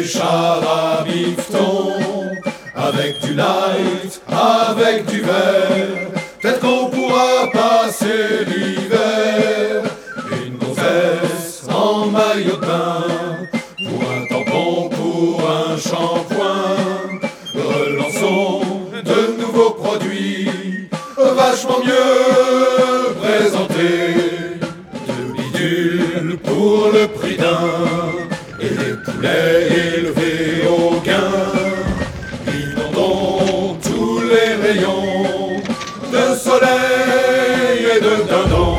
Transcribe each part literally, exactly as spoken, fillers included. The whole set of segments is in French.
chars à bifton, avec du light, avec du vert, peut-être qu'on pourra passer l'hiver. Une gonzesse en maillot de bain, pour un tampon, pour un shampoing. Relançons de nouveaux produits, vachement mieux présentés. Deux bidules pour le prix d'un, et des poulets élevés au gain. Inondons tous les rayons de soleil et de dindon.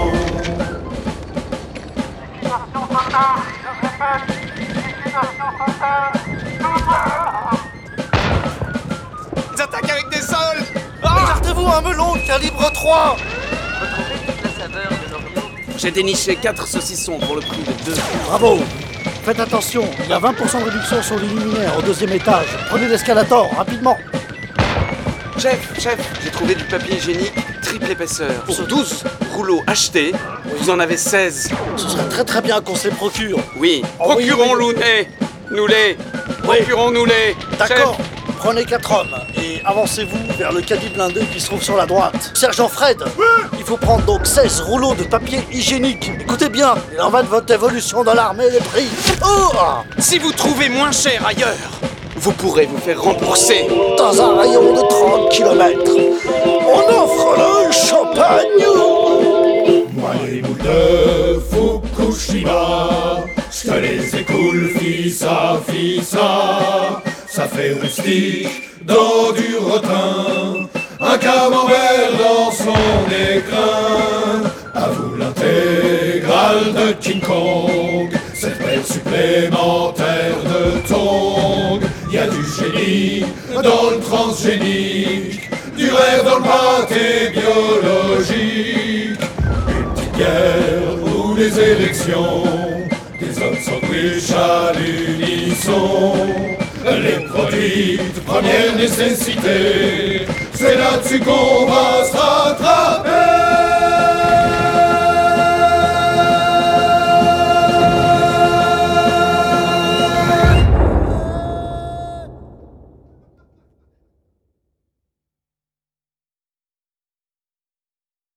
Ils attaquent avec des sols. Ah, gardez-vous un melon calibre trois. Retrouvez toute la saveur de l'Oreo. J'ai déniché quatre saucissons pour le prix de deux. Bravo! Faites attention, il y a vingt pour cent de réduction sur les luminaires au deuxième étage. Prenez l'escalator, rapidement! Chef, chef, j'ai trouvé du papier hygiénique triple épaisseur. Pour douze rouleaux achetés, vous en avez seize. Ce serait très très bien qu'on se les procure. Oui, Oh, oui, procurons-nous-les. Nous-les. Oui. Procurons-nous-les. D'accord, prenez quatre hommes et avancez-vous vers le caddie blindé qui se trouve sur la droite. Sergent Fred, il faut prendre donc seize rouleaux de papier hygiénique. Écoutez bien, il en va de votre évolution dans l'armée des prix. Oh! Si vous trouvez moins cher ailleurs, vous pourrez vous faire rembourser. Dans un rayon de trente kilomètres, on offre le champagne. Moi les boules de Fukushima, je te les écoule fils à fils à. Ça fait rustique dans du rotin, un camembert dans son écrin. À vous l'intégrale de King Kong, cette paire supplémentaire de tongs. Y a du génie dans le transgénique, du rêve dans le pâté biologique. Une petite guerre ou des élections, des hommes sandwich à l'unisson. Les produits de première nécessité, c'est là-dessus qu'on va se rattraper.